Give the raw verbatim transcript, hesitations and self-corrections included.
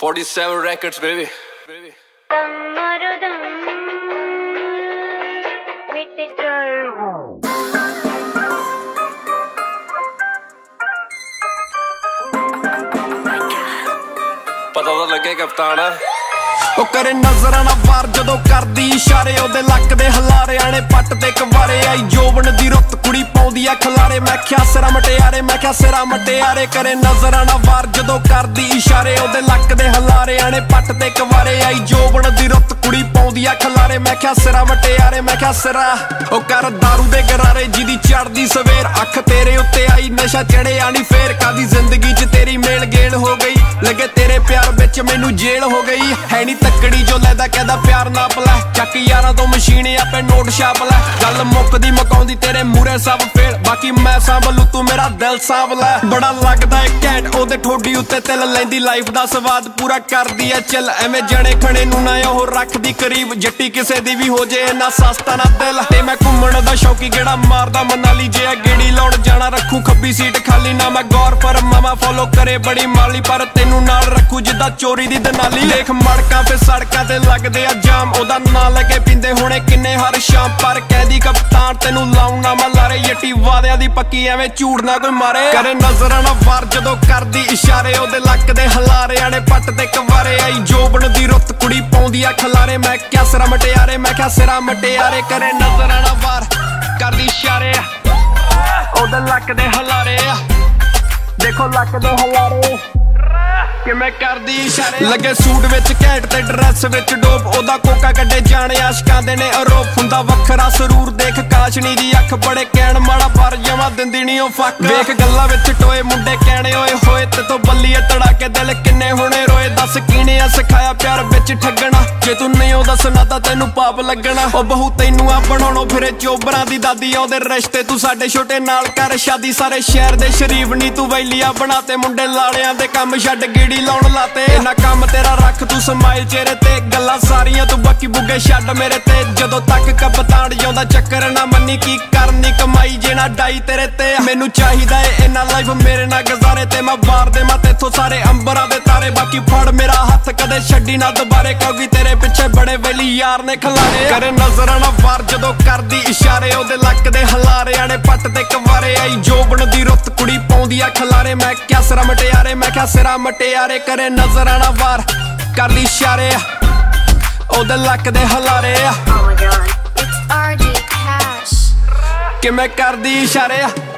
forty-seven records, baby. baby. ਪਤਾ ਤਾਂ ਲੱਗੇ ਕਪਤਾਨ ਉਹ ਕਰੇ ਨਜ਼ਰਾਂ ਨਾ ਵਾਰ ਜਦੋਂ ਕਰਦੀ ਇਸ਼ਾਰੇ ਉਹਦੇ ਲੱਕ ਦੇ ਹਲਾਰੇ ਆਣੇ ਪੱਟ ਤੇ ਕਵਾਰੇ ਆਈ ਜੋਬਨ ਦੀ ਰੁੱਤ ਕੁੜੀ ਪਾਉਂਦੀ ਆ ਖਲਾਰੇ ਮੈਂ ਕਿਹਾ ਸਿਰਾ ਮਟਿਆਰੇ ਮੈਂ ਕਿਹਾ ਸਿਰਾ ਮਟਿਆਰੇ ਕਰੇ ਨਜ਼ਰਾਂ ਨਾ ਵਾਰ ਜਦੋਂ ਕਰਦੀ ਇਸ਼ਾਰੇ ਉਹਦੇ ਲੱਕ ਦੇ ਹਲਾਰੇ ਆਣੇ ਪੱਟ ਤੇ ਕਵਾਰੇ ਆਈ ਜੋਬਨ ਦੀ ਰੁੱਤ ਕੁੜੀ ਪਾਉਂਦੀ ਆ ਖਲਾਰੇ ਮੈਂ ਕਿਹਾ ਸਿਰਾ ਮਟਿਆਰੇ ਮੈਂ ਕਿਹਾ ਸਿਰਾ ਉਹ ਕਰ ਦਾਰੂ ਦੇ ਗਰਾਰੇ ਜਿਹਦੀ ਚੜਦੀ ਸਵੇਰ ਅੱਖ ਤੇਰੇ ਉੱਤੇ ਆਈ ਨਸ਼ਾ ਚੜਿਆ ਨੀ ਫੇਰ ਕਾਦੀ ਜ਼ਿੰਦਗੀ 'ਚ ਤੇਰੀ ਮੇਲ ਗੇਲ ਹੋ ਗਈ ਲੱਗੇ ਤੇਰੇ ਪਿਆਰ ਵਿੱਚ ਮੈਨੂੰ ਜੇਲ ਹੋ ਗਈ ਹੈ ਨੀ ਤੱਕੜੀ ਜੋ ਲੈਦਾ ਕਹਿੰਦਾ ਪਿਆਰ ਨਾ ਪਲਾ ਚੱਕ ਯਾਰਾਂ ਤੋਂ ਮਸ਼ੀਨ ਆਪੇ ਨੋਟ ਛਾਪ ਲੈ ਗੱਲ ਮੁੱਕਦੀ ਮਕਾਉਂਦੀ ਤੇਰੇ ਮੂਰੇ ਸਭ ਫੇਰ ਬਾਕੀ ਮੈਂ ਸੰਭਲੂ ਤੂੰ ਮੇਰਾ ਦਿਲ ਸਾਂਭ ਲੈ ਬੜਾ ਲੱਗਦਾ ਏ ਘੈਂਟ ਉਹਦੇ ਠੋਡੀ ਉੱਤੇ ਤਿਲ ਲੈਂਦੀ ਲਾਈਫ ਦਾ ਸਵਾਦ ਪੂਰਾ ਕਰਦੀ ਐ ਚੱਲ ਐਵੇਂ ਜਣੇ ਖਣੇ ਨੂੰ ਨਾ ਉਹ ਰੱਖਦੀ ਕਰੀਬ ਜੱਟੀ ਕਿਸੇ ਦੀ ਵੀ ਹੋ ਜੇ ਇੰਨਾ ਸਸਤਾ ਨਾ ਦਿਲ ਤੇ ਮੈਂ ਘੁੰਮਣ ਦਾ ਸ਼ੌਕੀ ਗੇੜਾ ਮਾਰਦਾ ਮਨਾਲੀ ਜੇ ਗੇੜੀ ਲਾਉਣ ਜਾਣਾ ਰੱਖੂ ਖੱਬੀ ਸੀਟ ਖਾਲੀ ਨਾ ਮੈਂ ਗੌਰ ਪਰ ਮਾਮਾ ਫੋਲੋ ਕਰੇ ਬੜੀ ਮਾਲੀ ਪਰ ਤੈਨੂੰ ਨਾਲ ਰੱਖੂ ਜਿੱਦਾਂ ਚੋਰੀ ਦੀ ਦਨਾਲੀ ਦੇਖ ਮੜਕਾਂ ਤੇ ਸੜਕਾਂ ਤੇ ਲੱਗਦੇ ਆ ਜਾਮ ਉਹਦਾ ਨਾਂ ਲੱਗੇ ਪੀਂਦੇ ਹੋਣੇ ਕਿੰਨੇ ਹਰ ਸ਼ਾਮ ਪਰ ਕਹਿੰਦੀ ਕਪਤਾਨ ਤੈਨੂੰ ਲਾਉਂ ਨਾ ਮੈਂ ਲਾਰੇ ਯੱਟੀ ਵਾਦਿਆਂ ਦੀ ਪੱਕੀ ਐਵੇਂ ਝੂਠ ਨਾ ਕੋਈ ਮਾਰੇ ਕਰੇ ਨਜ਼ਰਾਂ ਨਾ ਵਾਰ ਜਦੋਂ ਕਰਦੀ ਇਸ਼ਾਰੇ ਉਹਦੇ ਲੱਕ ਦੇ ਹਲਾਰੇ ਆਣੇ ਪੱਟ ਤੇ ਕਵਾਰੇ ਆਈ ਜੋਬਨ ਦੀ ਰੁੱਤ ਕੁੜੀ ਪਾਉਂਦੀ ਆ ਖਲਾਰੇ ਮੈਂ ਕਿਹਾ ਸਿਰਾ ਮਟਿਆਰੇ ਮੈਂ ਕਿਹਾ ਸਿਰਾ ਮਟਿਆਰੇ ਕਰੇ ਨਜ਼ਰਾਂ ਨਾ ਵਾਰ ਕਰਦੀ ਇਸ਼ਾਰੇ ਉਹਦੇ ਲੱਕ ਦੇ ਹਲਾਰੇ ਦੇਖੋ ਲੱਕ ਦੇ ਹਲਾਰੇ ਕਿਵੇਂ ਕਰਦੀ ਇਸ਼ਾਰੇ ਲੱਗੇ ਸੂਟ ਵਿੱਚ ਘੈਂਟ ਤੇ ਡਰੈਸ ਵਿੱਚ ਡੋਪ ਉਹਦਾ ਕੋਕਾ ਕੱਢੇ ਜਾਣੇ ਆਸ਼ਕਾਂ ਦੇ ਨੇ ਆਰੋਪ ਹੁੰਦਾ ਵੱਖਰਾ ਸਰੂਰ ਦੇਖ ਕਾਸ਼ਨੀ ਦੀ ਅੱਖ ਬੜੇ ਕਹਿਣ ਮਾੜਾ ਪਰ ਜਮਾ ਦਿੰਦੀ ਨੀ ਉਹ ਫੱਕ ਵੇਖ ਗੱਲਾਂ ਵਿੱਚ ਟੋਏ ਮੁੰਡੇ ਕਹਿਣੇ ਓਏ ਹੋਏ ਤੇ ਤੋਂ ਬੱਲੀਏ ਤੜਾ ਕੇ ਦਿਲ ਕਿੰਨੇ ਹੋਣੇ ਰੋਏ ਦੱਸ ਕਿਨੇ ਆ ਸਿਖਾਇਆ ਪਿਆਰ ਵਿੱਚ ਠੱਗਣਾ ਜੇ ਤੂੰ ਨਹੀਂ ਉਹ ਦੱਸਣਾ ਤਾਂ ਤੈਨੂੰ ਪਾਪ ਲੱਗਣਾ ਉਹ ਬਹੂ ਤੈਨੂੰ ਆ ਬਣਾਉਣੋ ਫਿਰੇ ਚੋਬਰਾਂ ਦੀ ਦਾਦੀ ਉਹਦੇ ਰਿਸ਼ਤੇ ਤੂੰ ਸਾਡੇ ਛੋਟੇ ਨਾਲ ਕਰ ਸ਼ਾਦੀ ਸਾਰੇ ਸ਼ਹਿਰ ਦੇ ਸ਼ਰੀਫ ਨੀ ਤੂੰ ਵੈਲੀਆ ਬਣਾ ਤੇ ਮੁੰਡੇ ਲਾਲਿਆਂ ਦੇ ਕੰਮ ਛੱਡ ਗੀੜੀ ਲਾਉਣ ਲਾਤੇ ਇਹਨਾਂ ਕੰਮ ਤੇਰਾ ਰੱਖ ਤੂੰ ਸਮਾਈਲ ਚਿਹਰੇ ਤੇ ਗੱਲਾਂ ਸਾਰੀਆਂ ਤੂੰ ਬਾਕੀ ਬੁੱਗੇ ਛੱਡ ਮੇਰੇ ਤੇ ਜਦੋਂ ਤੱਕ ਕਪਤਾਨ ਜਿਉਂਦਾ ਚੱਕਰ ਨਾ ਮੰਨੀ ਕੀ ਕਰਨੀ ਕਮਾਈ ਜੇ ਨਾ ਡਾਈ ਤੇਰੇ ਤੇ ਮੈਨੂੰ ਚਾਹੀਦਾ ਏ ਇਹਨਾਂ ਲਾਈਫ ਮੇਰੇ ਨਾਲ ਗੁਜ਼ਾਰੇ ਤੇ ਮੈਂ ਵਾਰ ਦੇ ਮੈਂ ਤੇਥੋਂ ਸਾਰੇ ਅੰਬਰਾਂ ਦੇ ਤਾਰੇ ਬਾਕੀ ਫੜ ਮੇਰਾ ਹੱਥ ਕਦੇ ਛੱਡੀ ਨਾ ਦੁਬਾਰੇ ਕਿਉਂਕਿ ਤੇਰੇ ਪਿੱਛੇ ਬੜੇ ਵੈਲੀ ਯਾਰ ਨੇ ਖਲਾਰੇ ਕਰੇ ਨਜ਼ਰਾਂ ਨਾ ਵਾਰ ਜਦੋਂ ਕਰਦੀ ਇਸ਼ਾਰੇ ਉਹਦੇ ਲੱਕ ਦੇ ਹਲਾਰੇ ਆਣੇ ਪੱਟ ਤੇ ਕਵਾਰੇ ਆਈ ਜੋਬਨ ਦੀ ਰੁੱਤ ਕੁੜੀ ਪਾਉਂਦੀ ਆ ਖਲਾਰੇ ਮੈਂ ਕਿਹਾ ਸਿਰਾ ਮਟਿਆਰੇ ਮੈਂ ਕਿਹਾ ਸਿਰਾ ਮਟਿਆਰੇ ਕਰੇ ਨਜ਼ਰਾਂ ਨਾ ਵਾਰ ਕਰਦੀ ਇਸ਼ਾਰੇ ਉਹਦੇ ਲੱਕ ਦੇ ਹਲਾਰੇ Oh my God, it's R J Cash ਕਿਵੇਂ ਕਰਦੀ ਇਸ਼ਾਰੇ